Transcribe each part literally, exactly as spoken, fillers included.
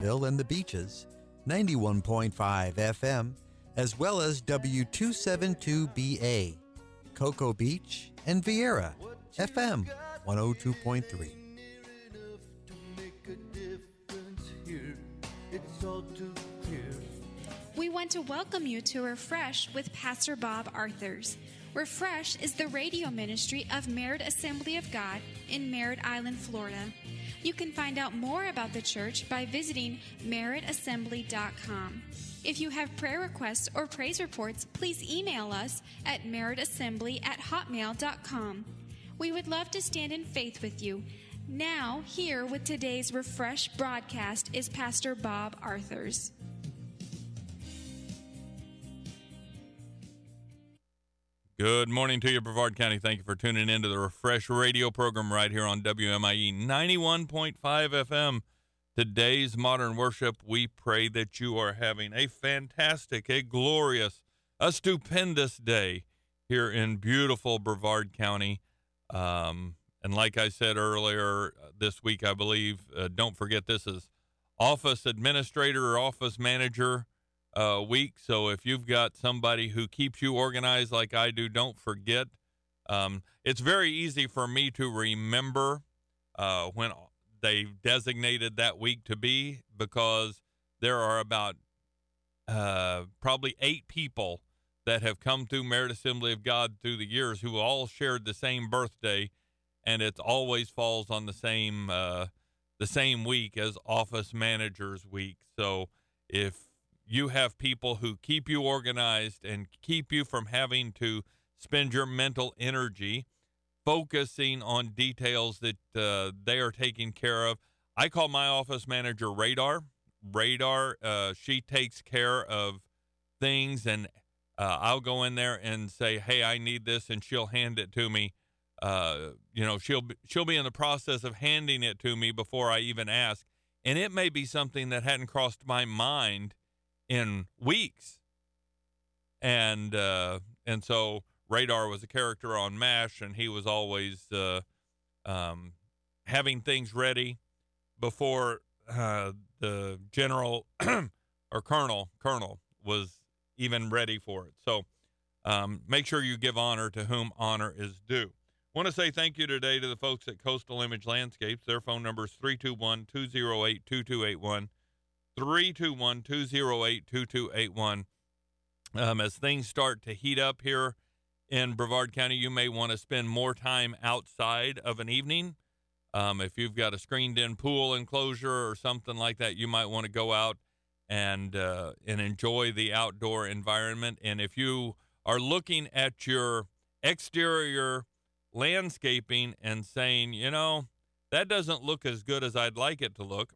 Bill and the Beaches, ninety-one point five F M, as well as W two seventy-two B A, Cocoa Beach, and Vieira, F M one oh two point three. We want to welcome you to Refresh with Pastor Bob Arthurs. Refresh is the radio ministry of Merritt Assembly of God in Merritt Island, Florida. You can find out more about the church by visiting merritt assembly dot com. If you have prayer requests or praise reports, please email us at merritt assembly at hotmail dot com. We would love to stand in faith with you. Now, here with today's Refresh broadcast is Pastor Bob Arthurs. Good morning to you, Brevard County. Thank you for tuning in to the Refresh radio program right here on W M I E ninety-one point five F M. Today's Modern Worship, we pray that you are having a fantastic, a glorious, a stupendous day here in beautiful Brevard County. Um, and like I said earlier this week, I believe, uh, don't forget this is office administrator or office manager uh, week. So if you've got somebody who keeps you organized like I do, don't forget. Um, it's very easy for me to remember uh, when they designated that week to be, because there are about uh, probably eight people that have come through Merritt Assembly of God through the years who all shared the same birthday, and it always falls on the same uh, the same week as Office Managers Week. So if you have people who keep you organized and keep you from having to spend your mental energy focusing on details that uh, they are taking care of. I call my office manager Radar. Radar, uh, she takes care of things, and uh, I'll go in there and say, hey, I need this, and she'll hand it to me. Uh, you know, she'll be, she'll be in the process of handing it to me before I even ask. And it may be something that hadn't crossed my mind in weeks. And uh, and so Radar was a character on MASH, and he was always uh, um, having things ready before uh, the general or colonel colonel was even ready for it. So um, make sure you give honor to whom honor is due. I want to say thank you today to the folks at Coastal Image Landscapes. Their phone number is three two one, two oh eight, two two eight one, three two one, two oh eight, two two eight one. Um, as things start to heat up here in Brevard County, you may want to spend more time outside of an evening. Um, if you've got a screened-in pool enclosure or something like that, you might want to go out and uh, and enjoy the outdoor environment. And if you are looking at your exterior landscaping and saying, you know, that doesn't look as good as I'd like it to look,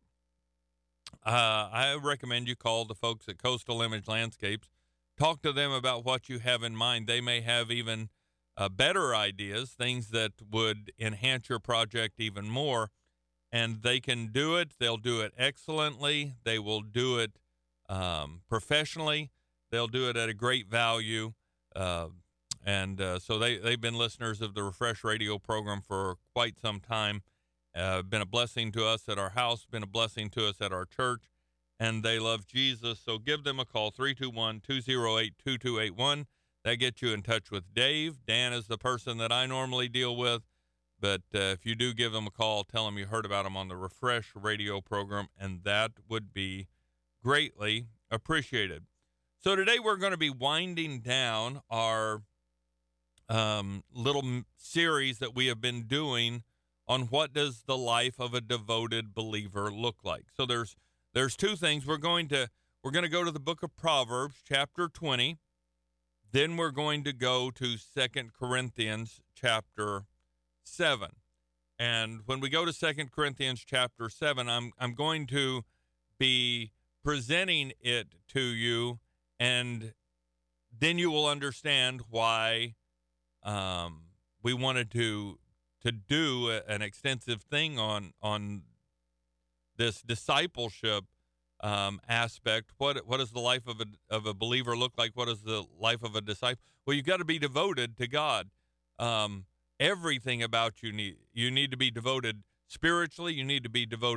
uh, I recommend you call the folks at Coastal Image Landscapes. Talk to them about what you have in mind. They may have even uh, better ideas, things that would enhance your project even more, and they can do it. They'll do it excellently. They will do it um, professionally. They'll do it at a great value. Uh, and uh, so they, they've been listeners of the Refresh radio program for quite some time. Uh, been a blessing to us at our house, been a blessing to us at our church, and they love Jesus. So give them a call, three two one, two oh eight, two two eight one. That gets you in touch with Dave. Dan is the person that I normally deal with. But uh, if you do give them a call, tell them you heard about them on the Refresh radio program, and that would be greatly appreciated. So today we're going to be winding down our um, little m- series that we have been doing on what does the life of a devoted believer look like. So there's there's two things. We're going to we're going to go to the book of Proverbs, chapter twenty. Then we're going to go to Second Corinthians, chapter seven. And when we go to Second Corinthians, chapter seven, I'm I'm going to be presenting it to you, and then you will understand why um, we wanted to to do a, an extensive thing on on this discipleship um, aspect. What what does the life of a of a believer look like? What does the life of a disciple? Well, you've got to be devoted to God. Um, everything about you need you need to be devoted spiritually. You need to be devoted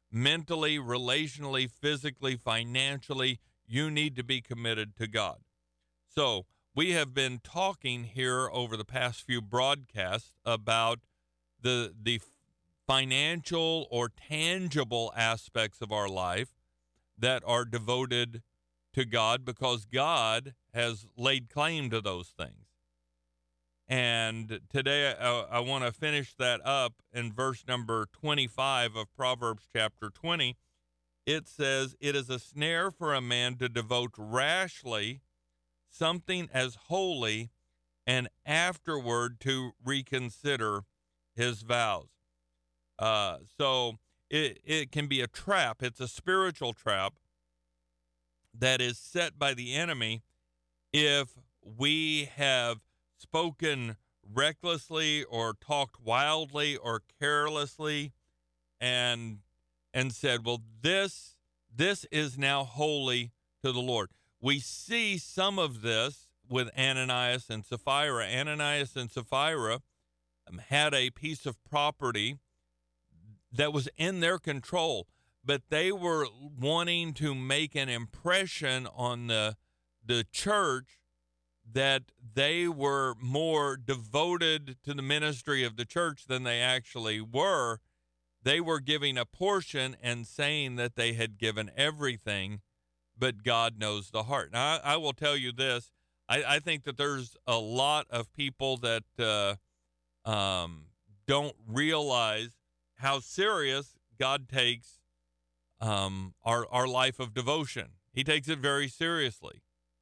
mentally, relationally, physically, financially, you need to be committed to God. So we have been talking here over the past few broadcasts about the the financial or tangible aspects of our life that are devoted to God, because God has laid claim to those things. And today I, I want to finish that up in verse number twenty-five of Proverbs chapter twenty. It says, "It is a snare for a man to devote rashly something as holy, and afterward to reconsider his vows." Uh, so it, it can be a trap. It's a spiritual trap that is set by the enemy if we have spoken recklessly or talked wildly or carelessly and and said, well, this this is now holy to the Lord. We see some of this with Ananias and Sapphira. Ananias and Sapphira um, had a piece of property that was in their control, but they were wanting to make an impression on the the church that they were more devoted to the ministry of the church than they actually were. They were giving a portion and saying that they had given everything, but God knows the heart. Now, I, I will tell you this. I, I think that there's a lot of people that uh, um, don't realize how serious God takes um, our, our life of devotion. He takes it very seriously.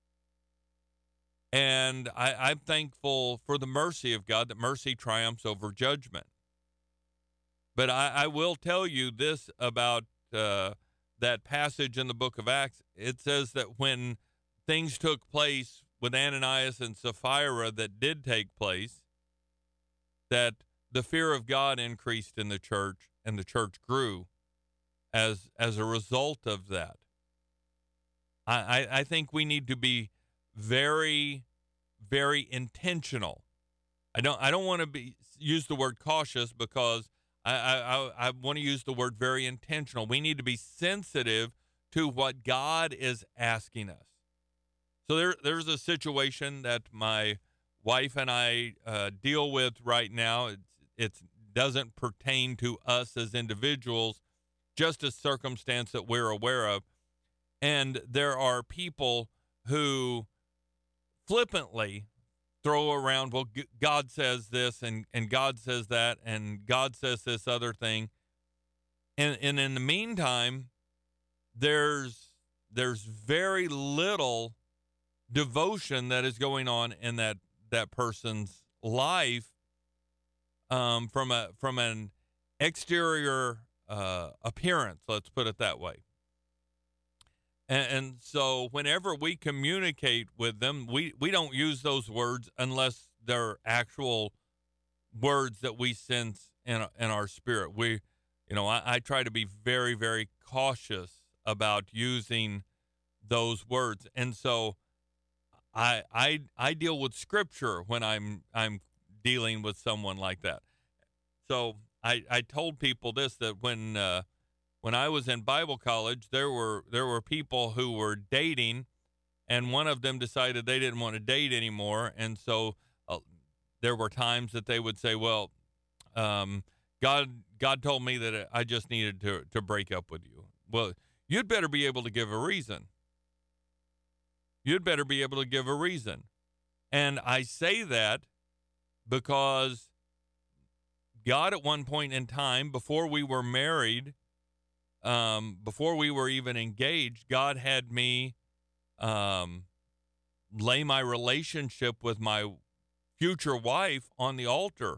And I, I'm thankful for the mercy of God, that mercy triumphs over judgment. But I, I will tell you this about uh, that passage in the book of Acts. It says that when things took place with Ananias and Sapphira that did take place, that the fear of God increased in the church, and the church grew as as a result of that. I, I, I think we need to be very, very intentional. I don't I don't want to be use the word cautious, because I, I, I want to use the word very intentional. We need to be sensitive to what God is asking us. So there there's a situation that my wife and I uh, deal with right now. It's it doesn't pertain to us as individuals, just a circumstance that we're aware of. And there are people who flippantly throw around, well, G- God says this, and, and God says that, and God says this other thing. And, and in the meantime, there's there's very little devotion that is going on in that, that person's life um, from a from an exterior uh, appearance, let's put it that way. And, and so whenever we communicate with them, we, we don't use those words unless they're actual words that we sense in, in our spirit. We, you know, I, I try to be very, very cautious about using those words. And so I, I, I deal with scripture when I'm, I'm dealing with someone like that. So I, I told people this, that when, uh, When I was in Bible college, there were there were people who were dating, and one of them decided they didn't want to date anymore, and so uh, there were times that they would say, "Well, um, God God told me that I just needed to to break up with you." Well, you'd better be able to give a reason. You'd better be able to give a reason, and I say that because God, at one point in time, before we were married. Um, before we were even engaged, God had me um, lay my relationship with my future wife on the altar,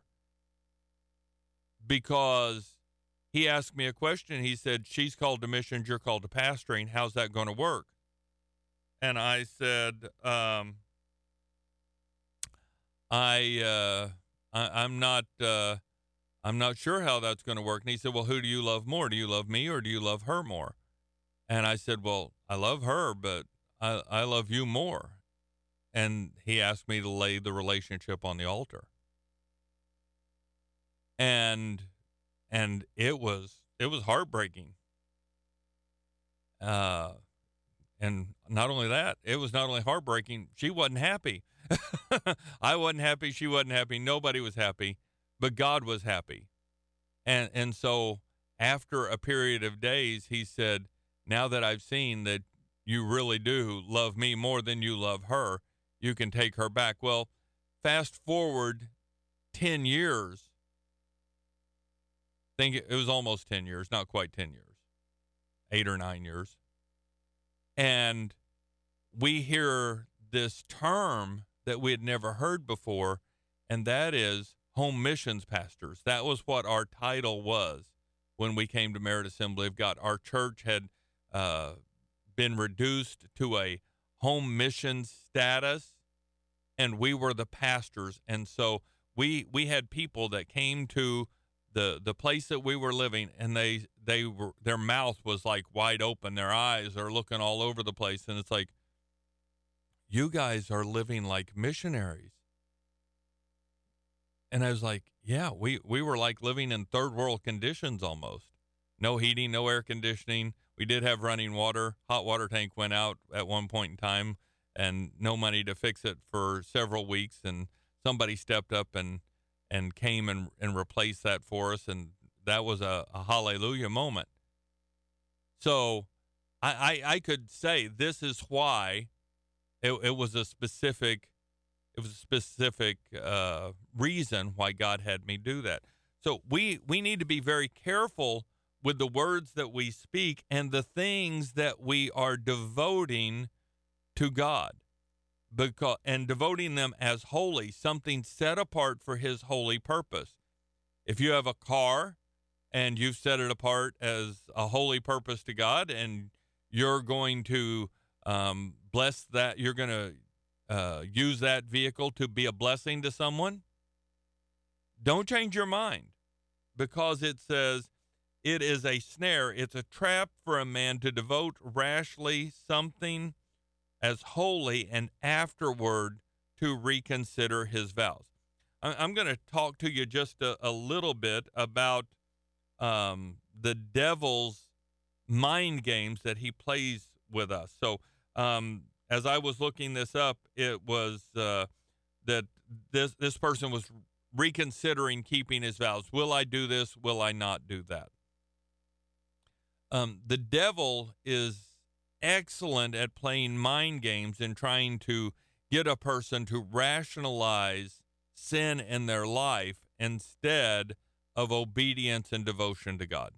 because he asked me a question. He said, she's called to missions, you're called to pastoring. How's that going to work? And I said, um, I, uh, I, I'm not... Uh, I'm not sure how that's going to work. And he said, well, who do you love more? Do you love me or do you love her more? And I said, well, I love her, but I, I love you more. And he asked me to lay the relationship on the altar. And, and it was, it was heartbreaking. Uh, and not only that, it was not only heartbreaking, she wasn't happy. I wasn't happy. She wasn't happy. Nobody was happy, but God was happy. And, and so after a period of days, he said, now that I've seen that you really do love me more than you love her, you can take her back. Well, fast forward ten years. I think it was almost ten years, not quite ten years, eight or nine years. And we hear this term that we had never heard before, and that is home missions pastors. That was what our title was when we came to Merit Assembly of God. Our church had uh, been reduced to a home missions status, and we were the pastors. And so we we had people that came to the the place that we were living, and they they were their mouth was like wide open, their eyes are looking all over the place, and it's like, you guys are living like missionaries. And I was like, yeah, we we were like living in third world conditions almost. No heating, no air conditioning. We did have running water. Hot water tank went out at one point in time, and no money to fix it for several weeks, and somebody stepped up and and came and, and replaced that for us, and that was a, a hallelujah moment. So I, I, I could say this is why it, it was a specific it was a specific uh, reason why God had me do that. So we we need to be very careful with the words that we speak and the things that we are devoting to God, because and devoting them as holy, something set apart for his holy purpose. If you have a car and you've set it apart as a holy purpose to God, and you're going to um, bless that, you're going to uh, use that vehicle to be a blessing to someone, don't change your mind, because it says it is a snare. It's a trap for a man to devote rashly something as holy and afterward to reconsider his vows. I'm going to talk to you just a, a little bit about um, the devil's mind games that he plays with us. So um, as I was looking this up, it was uh, that this this person was reconsidering keeping his vows. Will I do this? Will I not do that? Um, the devil is excellent at playing mind games and trying to get a person to rationalize sin in their life instead of obedience and devotion to God.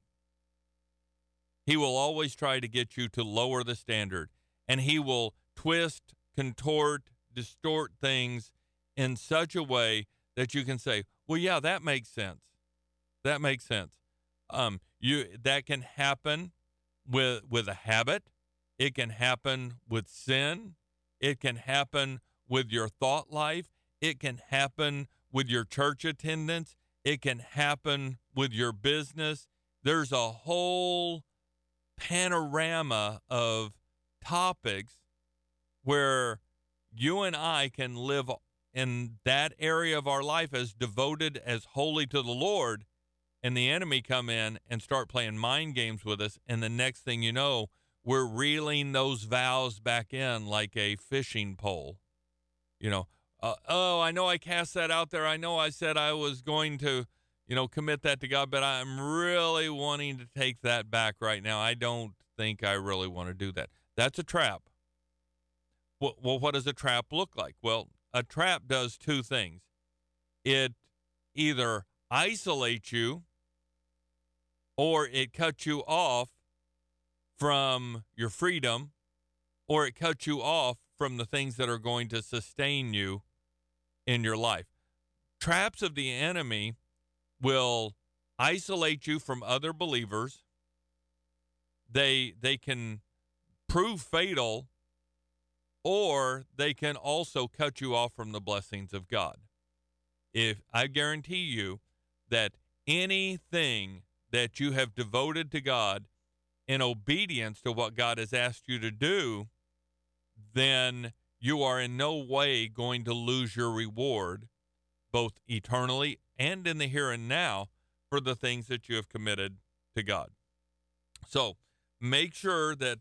He will always try to get you to lower the standard, and he will twist, contort, distort things in such a way that you can say, well, yeah, that makes sense. That makes sense. Um, you that can happen with with a habit. It can happen with sin. It can happen with your thought life. It can happen with your church attendance. It can happen with your business. There's a whole panorama of topics where you and I can live in that area of our life as devoted, as holy to the Lord, and the enemy come in and start playing mind games with us, and the next thing you know, we're reeling those vows back in like a fishing pole. You know, uh, oh, I know I cast that out there. I know I said I was going to, you know, commit that to God, but I'm really wanting to take that back right now. I don't think I really want to do that. That's a trap. Well, well, what does a trap look like? Well, a trap does two things. It either isolates you or it cuts you off from your freedom, or it cuts you off from the things that are going to sustain you in your life. Traps of the enemy will isolate you from other believers. They they can prove fatal, or they can also cut you off from the blessings of God. If I guarantee you that anything that you have devoted to God in obedience to what God has asked you to do, then you are in no way going to lose your reward, both eternally and in the here and now, for the things that you have committed to God. So make sure that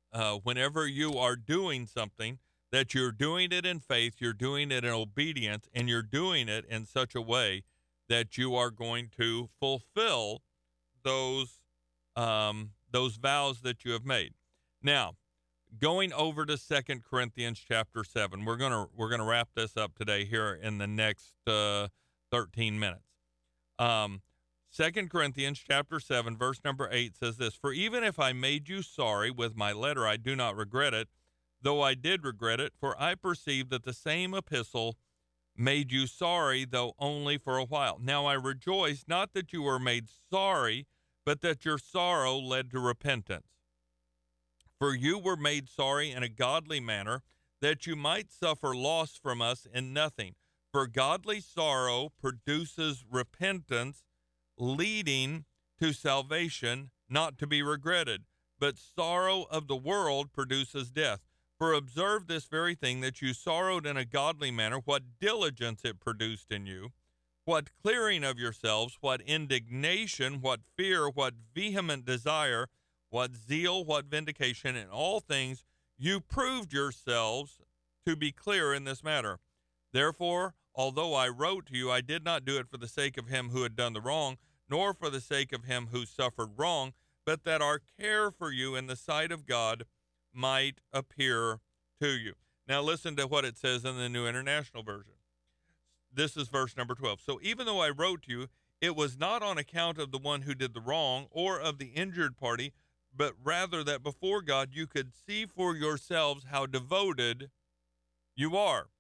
uh, whenever you are doing something, that you're doing it in faith, you're doing it in obedience, and you're doing it in such a way that you are going to fulfill those um, those vows that you have made. Now, going over to Second Corinthians chapter seven, we're gonna we're gonna wrap this up today here in the next uh, thirteen minutes. Um, Second Corinthians chapter seven, verse number eight says this: "For even if I made you sorry with my letter, I do not regret it, though I did regret it, for I perceive that the same epistle made you sorry, though only for a while. Now I rejoice, not that you were made sorry, but that your sorrow led to repentance. For you were made sorry in a godly manner, that you might suffer loss from us in nothing. For godly sorrow produces repentance, leading to salvation, not to be regretted. But sorrow of the world produces death. For observe this very thing, that you sorrowed in a godly manner, what diligence it produced in you, what clearing of yourselves, what indignation, what fear, what vehement desire, what zeal, what vindication. In all things you proved yourselves to be clear in this matter. Therefore, although I wrote to you, I did not do it for the sake of him who had done the wrong, nor for the sake of him who suffered wrong, but that our care for you in the sight of God might appear to you." Now listen to what it says in the New International Version. This is verse number twelve. "So even though I wrote to you, it was not on account of the one who did the wrong or of the injured party, but rather that before God you could see for yourselves how devoted you are."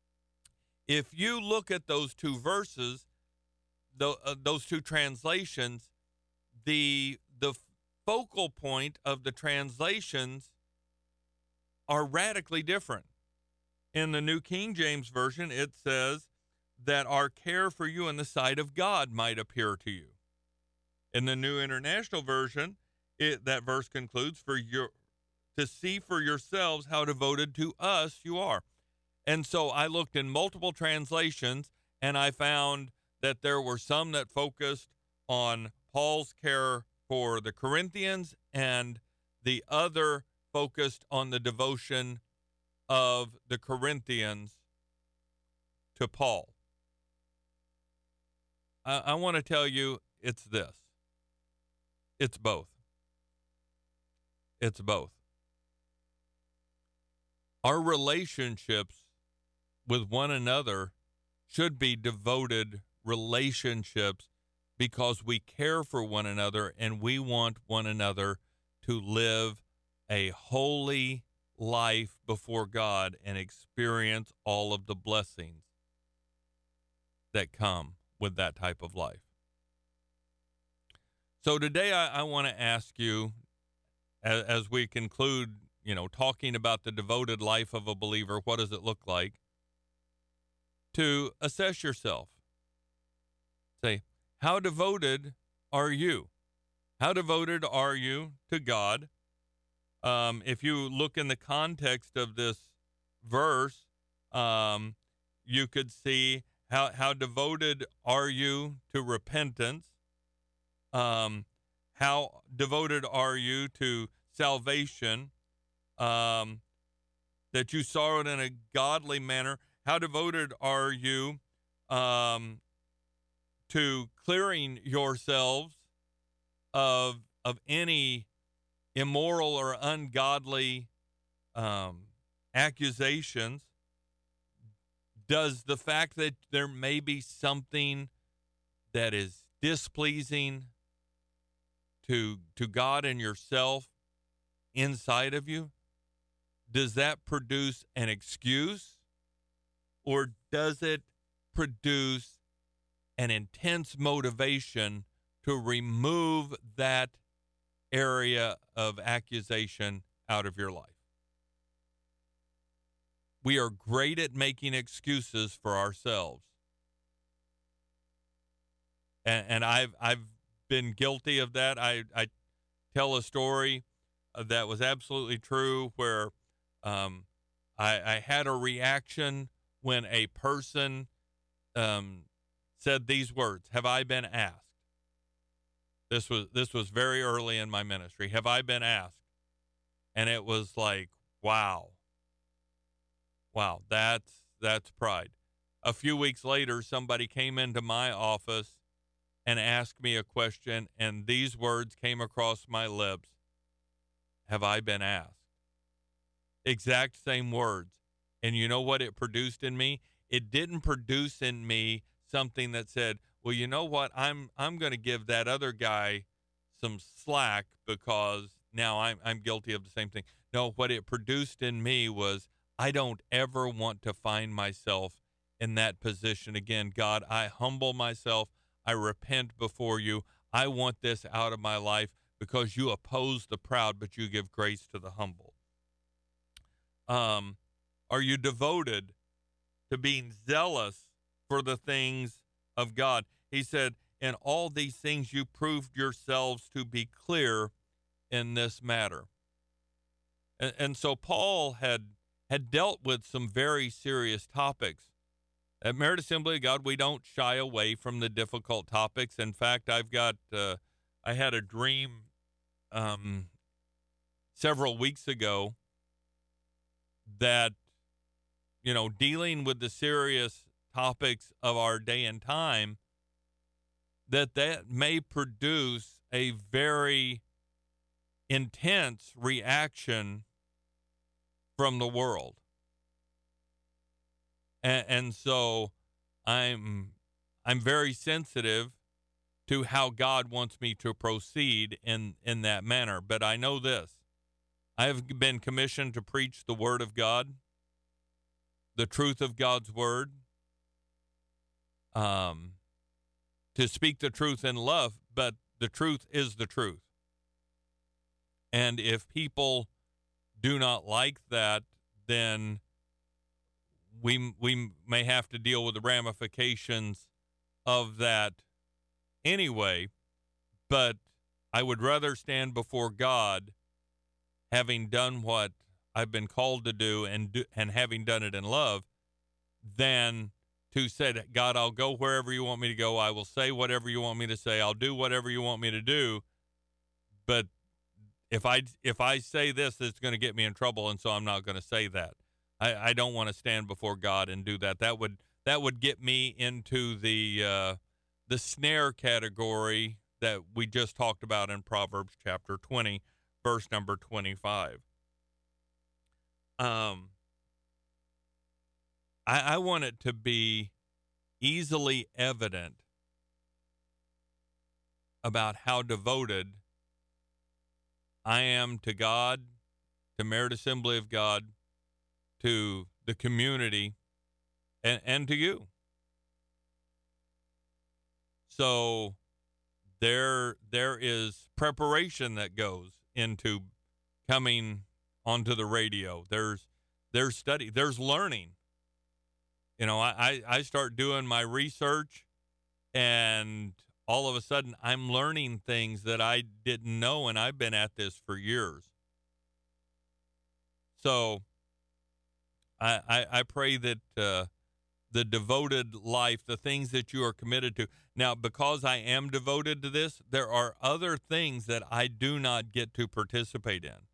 If you look at those two verses, the, uh, those two translations, the the focal point of the translations are radically different. In the New King James Version, it says that our care for you in the sight of God might appear to you. In the New International Version, it, that verse concludes, "For your to see for yourselves how devoted to us you are." And so I looked in multiple translations, and I found that there were some that focused on Paul's care for the Corinthians, and the other focused on the devotion of the Corinthians to Paul. I, I want to tell you it's this. It's both. It's both. Our relationships with one another should be devoted relationships, because we care for one another and we want one another to live a holy life before God and experience all of the blessings that come with that type of life. So today I, I want to ask you, as, as we conclude, you know, talking about the devoted life of a believer, what does it look like? To assess yourself. Say, how devoted are you? How devoted are you to God? Um, if you look in the context of this verse, um, you could see how, how devoted are you to repentance? Um, how devoted are you to salvation? Um, that you sorrowed in a godly manner. How devoted are you um, to clearing yourselves of of any immoral or ungodly um, accusations? Does the fact that there may be something that is displeasing to to God and yourself inside of you, does that produce an excuse, or does it produce an intense motivation to remove that area of accusation out of your life? We are great at making excuses for ourselves. And, and I've I've been guilty of that. I, I tell a story that was absolutely true, where um, I, I had a reaction when a person um, said these words: "Have I been asked?" This was this was very early in my ministry. "Have I been asked?" And it was like, wow. Wow, that's that's pride. A few weeks later, somebody came into my office and asked me a question, and these words came across my lips. Have I been asked? Exact same words. And you know what it produced in me? It didn't produce in me something that said, well, you know what? I'm I'm going to give that other guy some slack because now I'm I'm guilty of the same thing. No, what it produced in me was I don't ever want to find myself in that position again. God, I humble myself. I repent before you. I want this out of my life because you oppose the proud, but you give grace to the humble. Um, are you devoted to being zealous for the things of God? He said, in all these things you proved yourselves to be clear in this matter. And, and so Paul had had dealt with some very serious topics. At Merit Assembly of God, we don't shy away from the difficult topics. In fact, I've got, uh, I had a dream um, several weeks ago that, you know, dealing with the serious topics of our day and time, that that may produce a very intense reaction from the world. And, and so I'm I'm very sensitive to how God wants me to proceed in, in that manner. But I know this. I have been commissioned to preach the Word of God, the truth of God's Word, um, to speak the truth in love, but the truth is the truth. And if people do not like that, then we we may have to deal with the ramifications of that anyway. But I would rather stand before God having done what I've been called to do and do, and having done it in love than to say, God, I'll go wherever you want me to go. I will say whatever you want me to say. I'll do whatever you want me to do. But if I if I say this, it's going to get me in trouble, and so I'm not going to say that. I, I don't want to stand before God and do that. That would that would get me into the uh, the snare category that we just talked about in Proverbs chapter twenty, verse number twenty-five. Um, I, I want it to be easily evident about how devoted I am to God, to Merit Assembly of God, to the community, and, and to you. So there there is preparation that goes into coming onto the radio. There's there's study, there's learning. You know, I, I start doing my research, and all of a sudden I'm learning things that I didn't know, and I've been at this for years. So I, I, I pray that uh, the devoted life, the things that you are committed to. Now, because I am devoted to this, there are other things that I do not get to participate in.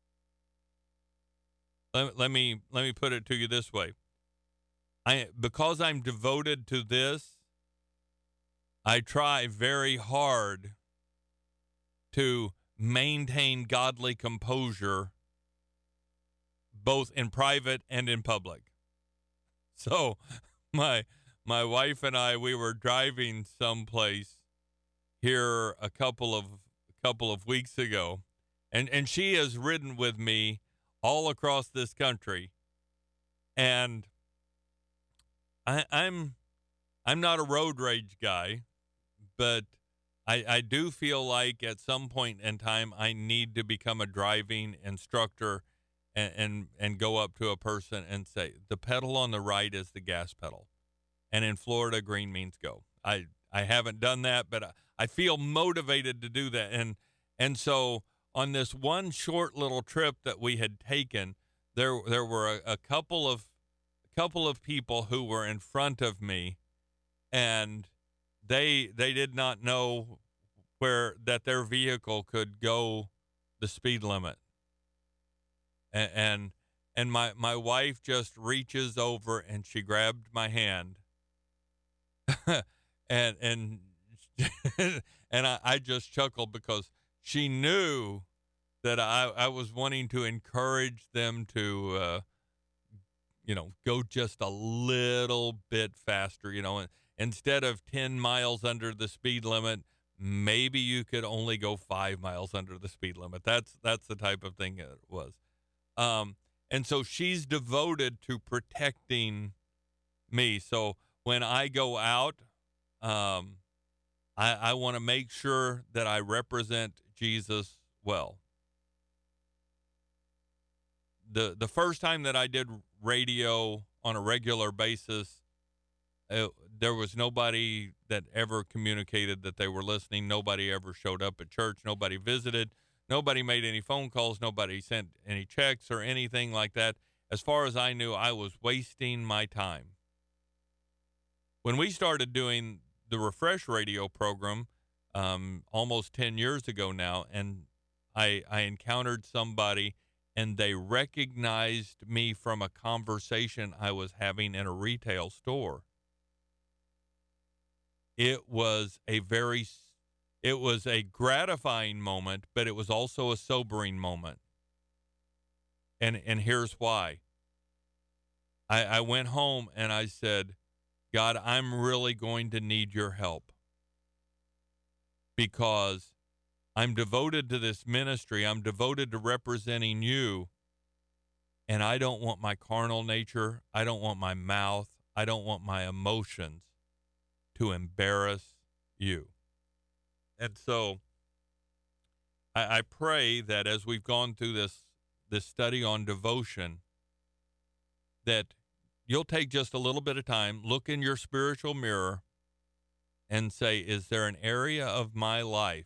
Let, let me let me put it to you this way. I because I'm devoted to this, I try very hard to maintain godly composure both in private and in public. So my my wife and I, we were driving someplace here a couple of a couple of weeks ago, and, and she has ridden with me all across this country. And I, I'm I'm not a road rage guy, but I, I do feel like at some point in time I need to become a driving instructor and, and, and go up to a person and say, the pedal on the right is the gas pedal. And in Florida, green means go. I, I haven't done that, but I, I feel motivated to do that. And and so on this one short little trip that we had taken, there there were a, a couple of a couple of people who were in front of me, and they they did not know where that their vehicle could go the speed limit. and and, and my, my wife just reaches over and she grabbed my hand, and and and I, I just chuckled because she knew that I, I was wanting to encourage them to, uh, you know, go just a little bit faster, you know, instead of ten miles under the speed limit, maybe you could only go five miles under the speed limit. That's, that's the type of thing it was. Um, and so she's devoted to protecting me. So when I go out, um, I, I want to make sure that I represent Jesus well. The the first time that I did radio on a regular basis, it, there was nobody that ever communicated that they were listening. Nobody ever showed up at church. Nobody visited. Nobody made any phone calls. Nobody sent any checks or anything like that. As far as I knew, I was wasting my time. When we started doing the Refresh radio program um, almost ten years ago now, and I, I encountered somebody and they recognized me from a conversation I was having in a retail store. It was a very, it was a gratifying moment, but it was also a sobering moment. And and here's why. I, I went home and I said, God, I'm really going to need your help, because I'm devoted to this ministry. I'm devoted to representing you. And I don't want my carnal nature. I don't want my mouth. I don't want my emotions to embarrass you. And so I, I pray that as we've gone through this, this study on devotion, that you'll take just a little bit of time, look in your spiritual mirror, and say, is there an area of my life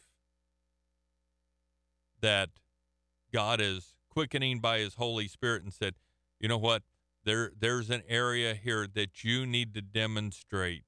that God is quickening by his Holy Spirit and said, you know what, there there's an area here that you need to demonstrate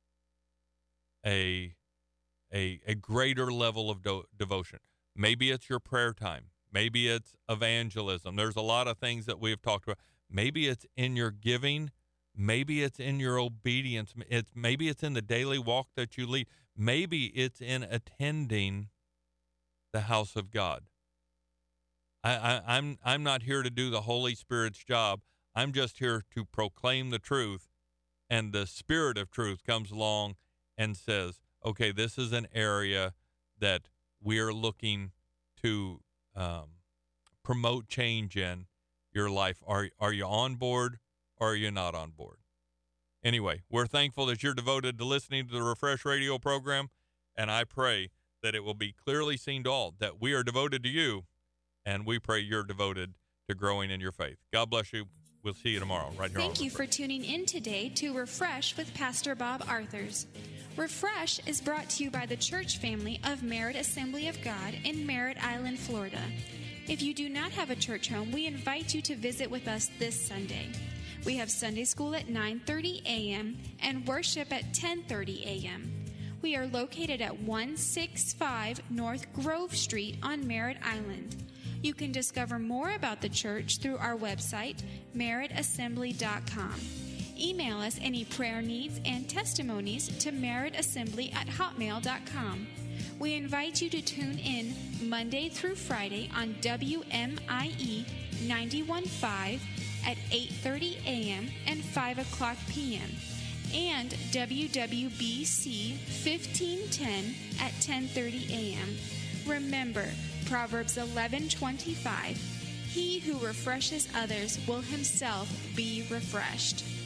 a a, a greater level of do- devotion. Maybe it's your prayer time. Maybe it's evangelism. There's a lot of things that we've talked about. Maybe it's in your giving. Maybe it's in your obedience. It's maybe it's in the daily walk that you lead. Maybe it's in attending the house of God. I, I, I'm I'm not here to do the Holy Spirit's job. I'm just here to proclaim the truth, and the Spirit of truth comes along and says, okay, this is an area that we are looking to um, promote change in your life. Are, are you on board, or are you not on board? Anyway, we're thankful that you're devoted to listening to the Refresh Radio program, and I pray that it will be clearly seen to all that we are devoted to you, and we pray you're devoted to growing in your faith. God bless you. We'll see you tomorrow right here on Thank you for tuning in today to Refresh with Pastor Bob Arthurs. Refresh is brought to you by the church family of Merritt Assembly of God in Merritt Island, Florida. If you do not have a church home, we invite you to visit with us this Sunday. We have Sunday school at nine thirty a.m. and worship at ten thirty a.m. We are located at one sixty-five North Grove Street on Merritt Island. You can discover more about the church through our website, merritt assembly dot com. Email us any prayer needs and testimonies to merritt assembly at hotmail dot com. We invite you to tune in Monday through Friday on W M I E ninety-one point five at eight thirty a.m. and five o'clock p.m. and W W B C fifteen ten at ten thirty a.m. Remember, Proverbs eleven twenty-five, he who refreshes others will himself be refreshed.